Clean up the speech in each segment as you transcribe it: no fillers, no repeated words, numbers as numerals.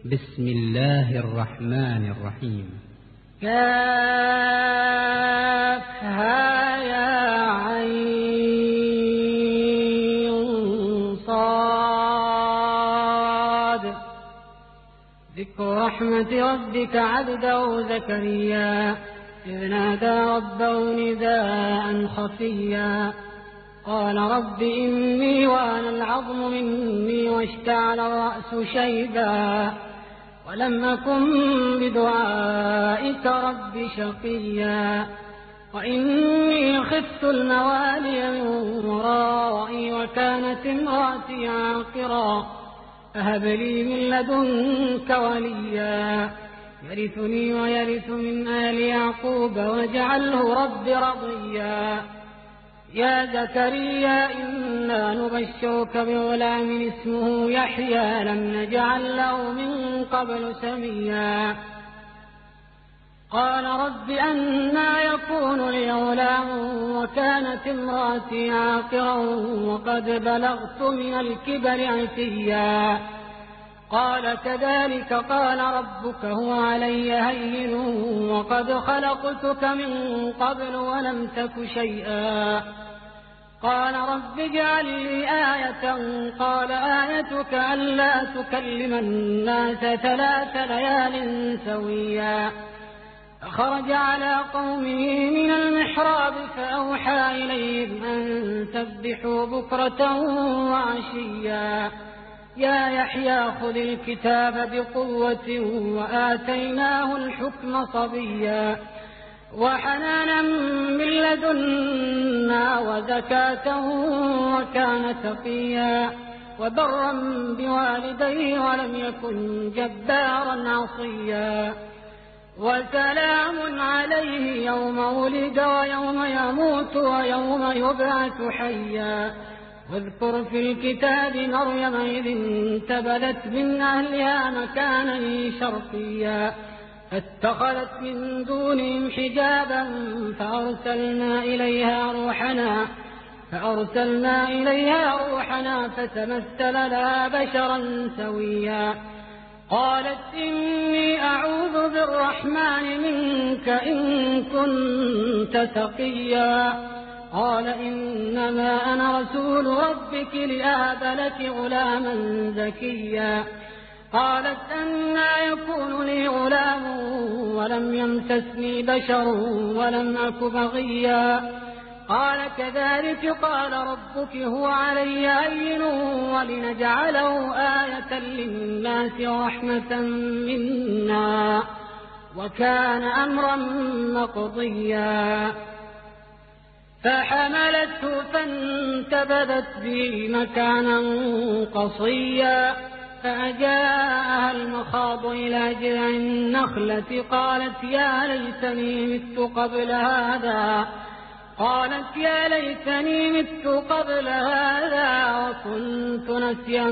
بسم الله الرحمن الرحيم. كافها يا عين صاد. ذكر رحمة ربك عبده زكريا إذ نادى ربه نداء خفيا قال رب إني وأنا العظم مني واشتعل الرأس شيبا ولم أكن بدعائك رب شقيا وإني خفت الموالي من ورائي وكانت امرأتي عاقرا فهب لي من لدنك وليا يرثني ويرث من آل يعقوب واجعله رب رضيا يا زكريا إنا نبشرك بغلام اسمه يحيى لم نجعل له من قبل سميا قال رب أنى يكون لي غلام وكانت امرأتي عاقرا وقد بلغت من الكبر عتيا قال كذلك قال ربك هو علي هين وقد خلقتك من قبل ولم تك شيئا قال رب اجعل لي آية قال آيتك ألا تكلم الناس 3 ليال سويا فخرج على قومه من المحراب فأوحى إليهم أن سبحوا بكرة وعشيا يا يحيى خذ الكتاب بقوة وآتيناه الحكم صبيا وحنانا من لدنا وزكاة وكان تقيا وبرا بوالديه ولم يكن جبارا عصيا وسلام عليه يوم ولد ويوم يموت ويوم يبعث حيا واذكر في الكتاب مريم إذ انتبذت من أهلها مكانا شرقيا فاتخذت من دونهم حجابا فأرسلنا إليها روحنا فتمثل لها بشرا سويا قالت إني أعوذ بالرحمن منك إن كنت تقيا قال إنما أنا رسول ربك لأهب لك غلاما زكيا قالت أنى يكون لي غلام ولم يمسسني بشر ولم أك بغيا قال كذلك قال ربك هو علي هين ولنجعله آية للناس ورحمة منا وكان أمرا مقضيا فحملته فانتبذت به مكانا قصيا فأجاءها المخاض إلى جذع النخلة قالت يا ليتني مت قبل هذا وكنت نسيا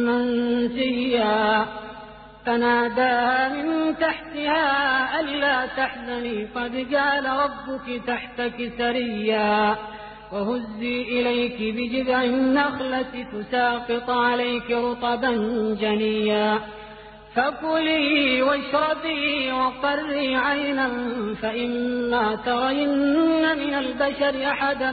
منسيا فناداها من تحتها ألا تحزني قد جعل ربك تحتك سريا وهزي إليك بجذع النخلة تساقط عليك رطبا جنيا فكلي واشربي وقري عينا فإما ترين من البشر أحدا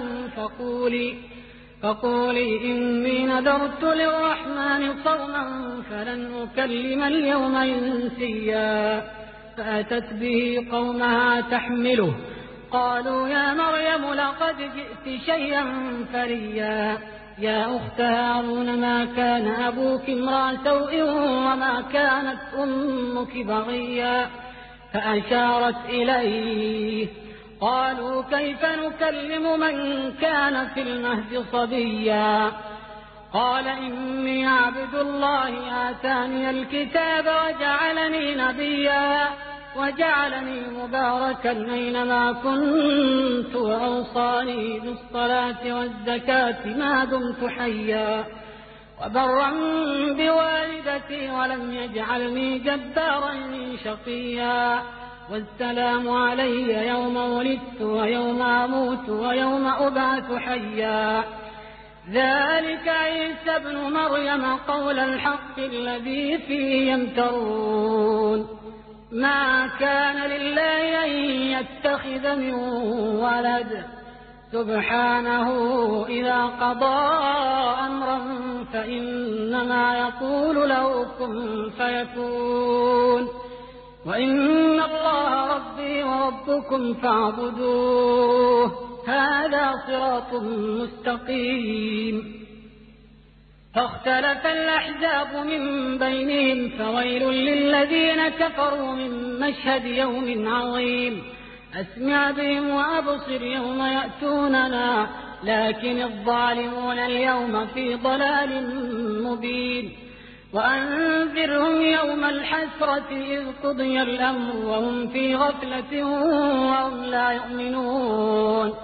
فقولي إني نذرت للرحمن صوما فلن أكلم اليوم إنسيا فأتت به قومها تحمله قالوا يا مريم لقد جئت شيئا فريا يا أخت هارون ما كان أبوك امرأ سوء وما كانت أمك بغيا فأشارت إليه قالوا كيف نكلم من كان في المهد صبيا قال إني عبد الله آتاني الكتاب وجعلني نبيا وجعلني مباركا أينما كنت وأوصاني بالصلاة والزكاة ما دمت حيا وبرا بوالدتي ولم يجعلني جبارا شقيا والسلام علي يوم ولدت ويوم أموت ويوم أبعث حيا ذلك عيسى ابن مريم قول الحق الذي فيه يمترون ما كان لله أن يتخذ من ولد سبحانه إذا قضى أمرا فإنما يقول له كن فيكون وإن الله ربي وربكم فاعبدوه هذا صراط مستقيم فاختلف الأحزاب من بينهم فويل للذين كفروا من مشهد يوم عظيم أسمع بهم وأبصر يوم يأتوننا لكن الظالمون اليوم في ضلال مبين وأنذرهم يوم الحسرة إذ قضي الأمر وهم في غفلة وهم لا يؤمنون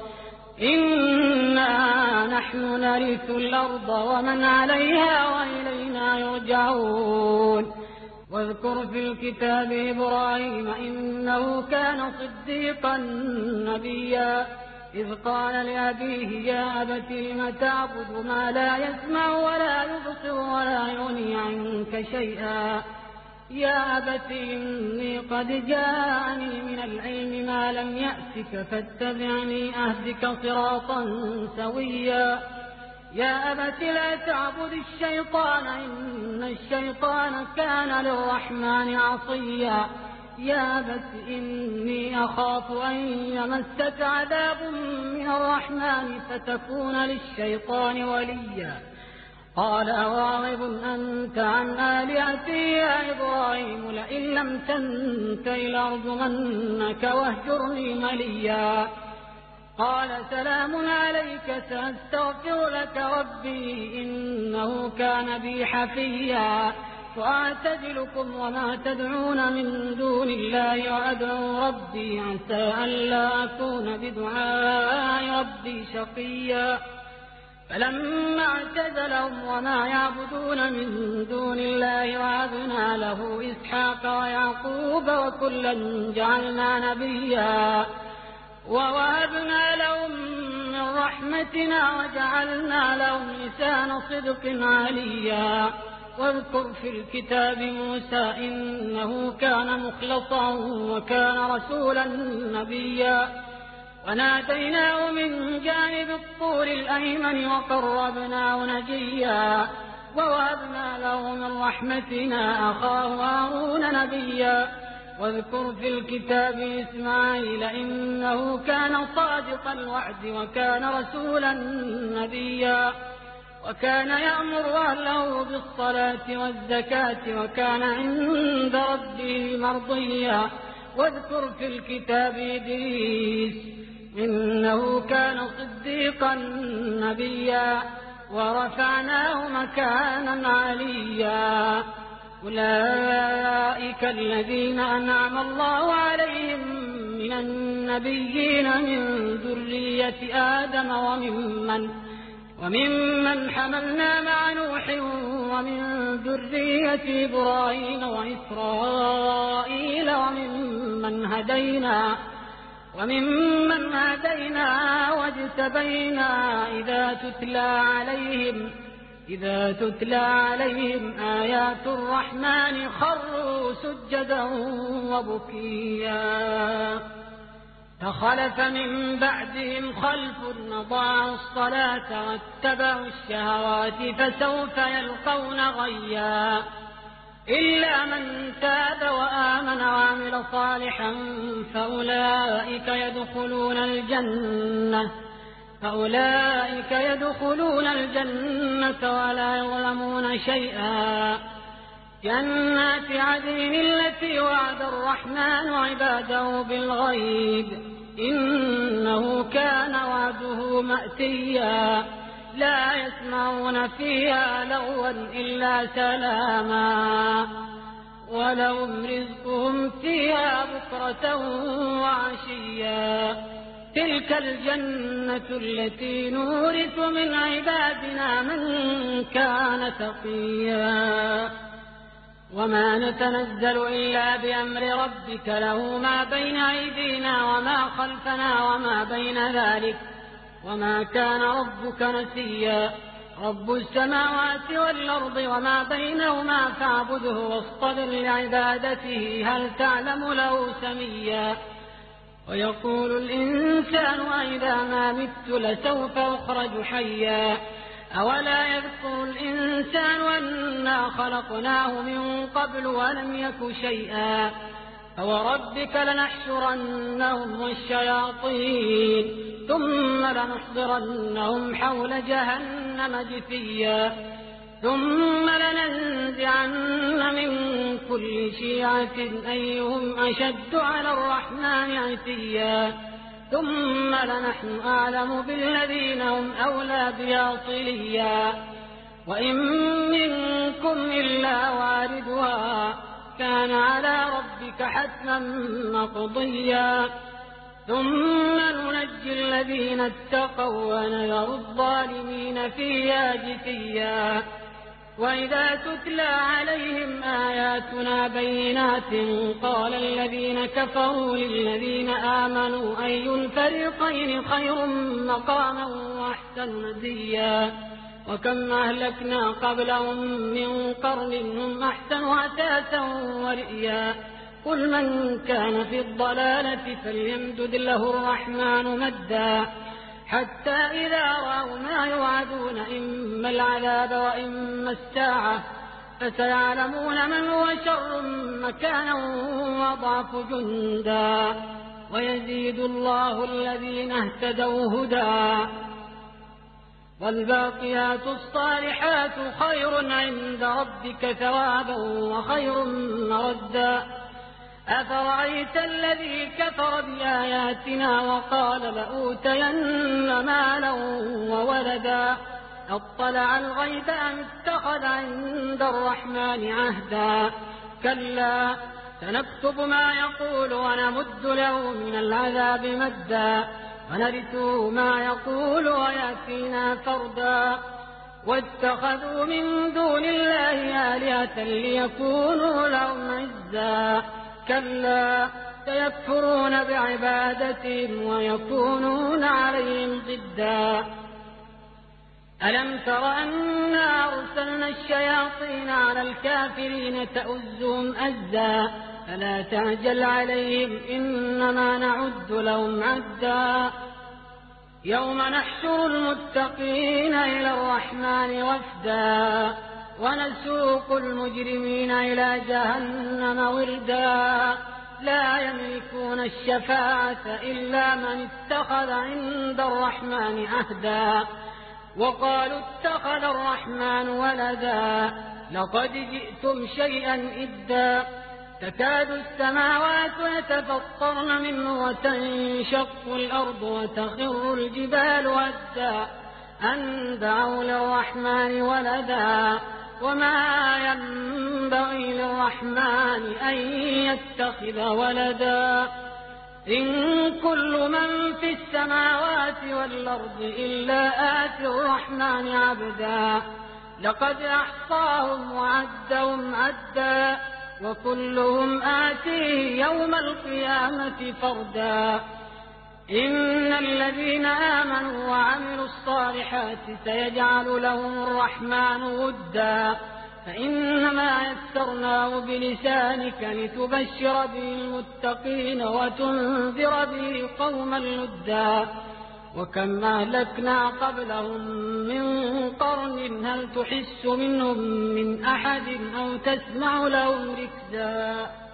إنا نحن نرث الأرض ومن عليها وإلينا يرجعون واذكر في الكتاب إبراهيم إنه كان صديقا نبيا إذ قال لأبيه يا أبت لم تعبد ما لا يسمع ولا يبصر ولا يغني عنك شيئا يا أبت إني قد جاءني من العلم ما لم يأتك فاتبعني أهدك صراطا سويا يا أبت لا تعبد الشيطان إن الشيطان كان للرحمن عصيا يا أبت إني أخاف أن يمسك عذاب من الرحمن فتكون للشيطان وليا قال راغب أنت عن آلهتي يا إبراهيم لئن لم تنته لأرجمنك واهجرني مليا قال سلام عليك سأستغفر لك ربي إنه كان بي حفيا وأعتزلكم وما تدعون من دون الله وأدعو ربي عسى ألا أكون بدعاء ربي شقيا فلما اعتزلهم وما يعبدون من دون الله وهبنا له إسحاق ويعقوب وكلا جعلنا نبيا ووهبنا لهم من رحمتنا وجعلنا لهم لسان صدق عليا واذكر في الكتاب موسى إنه كان مخلصا وكان رسولا نبيا وناديناه من جانب الطور الأيمن وقربناه نجيا ووهبنا له من رحمتنا أخاه هارون نبيا واذكر في الكتاب إسماعيل إنه كان صادق الوعد وكان رسولا نبيا وكان يأمر أهله بالصلاة والزكاة وكان عند ربه مرضيا واذكر في الكتاب إدريس إنه كان صديقا نبيا ورفعناه مكانا عليا أولئك الذين أنعم الله عليهم من النبيين من ذرية آدم وممن حملنا مع نوح ومن ذرية إبراهيم وإسرائيل وممن هدينا واجتبينا إذا تتلى عليهم آيات الرحمن خروا سجدا وبكيا فخلف من بعدهم خلف أضاعوا الصلاة واتبعوا الشهوات فسوف يلقون غيا إلا من تاب وآمن وعمل صالحا فأولئك يدخلون الجنة ولا يظلمون شيئا جنات عدن التي وعد الرحمن عباده بالغيب إنه كان وعده مأتيا لا يسمعون فيها لغوا إلا سلاما ولهم رزقهم فيها بكرة وعشيا تلك الجنة التي نورث من عبادنا من كان تقيا وما نتنزل إلا بأمر ربك له ما بين أيدينا وما خلفنا وما بين ذلك وما كان ربك نسيا رب السماوات والأرض وما بينهما فاعبده واصطبر لعبادته هل تعلم له سميا ويقول الإنسان أإذا ما مت لسوف أخرج حيا أولا يذكر الإنسان أنا خلقناه من قبل ولم يك شيئا فوربك لنحشرنهم والشياطين ثم لنحضرنهم حول جهنم جثيا ثم لننزعن من كل شيعة أيهم أشد على الرحمن عتيا ثم لنحن أعلم بالذين هم أولى بها صليا وإن منكم إلا واردها كان على ربك حتما مقضيا ثم ننجي الذين اتقوا ونذر الظالمين فيها جثيا وإذا تتلى عليهم آياتنا بينات قال الذين كفروا للذين آمنوا أي الفريقين خير مقاما وأحسن نديا وكم أهلكنا قبلهم من قرن هم أحسن أثاثا ورئيا قل من كان في الضلالة فليمدد له الرحمن مدا حتى إذا رأوا ما يوعدون إما العذاب وإما الساعة فسيعلمون من هو شر مكانا وضعف جندا ويزيد الله الذين اهتدوا هدى والباقيات الصالحات خير عند ربك ثوابا وخير مردا أفرأيت الذي كفر بآياتنا وقال لأوتين مالا وولدا أطلع الغيب أم اتخذ عند الرحمن عهدا كلا سنكتب ما يقول ونمد له من العذاب مدا ونرثه ما يقول ويأتينا فردا واتخذوا من دون الله آلهة ليكونوا لهم عزا كلا سيكفرون بعبادتهم ويكونون عليهم ضدا ألم تر أنا أرسلنا الشياطين على الكافرين تؤزهم أزا فلا تعجل عليهم إنما نعد لهم عدا يوم نحشر المتقين إلى الرحمن وفدا ونسوق المجرمين إلى جهنم وردا لا يملكون الشفاعة إلا من اتخذ عند الرحمن عهدا وقالوا اتخذ الرحمن ولدا لقد جئتم شيئا إدا تكاد السماوات يتفطرن منه وتنشق الأرض وتخر الجبال هدا أن دعوا للرحمن ولدا وما ينبغي للرحمن أن يتخذ ولدا إن كل من في السماوات والأرض إلا آتي الرحمن عبدا لقد أحصاهم وعدهم عدا وكلهم آتيه يوم القيامة فردا إن الذين آمنوا وعملوا الصالحات سيجعل لهم الرحمن ودا فإنما يسرناه بلسانك لتبشر به المتقين وتنذر به قوما لدا وكم أهلكنا قبلهم من قرن هل تحس منهم من أحد أو تسمع لهم ركزا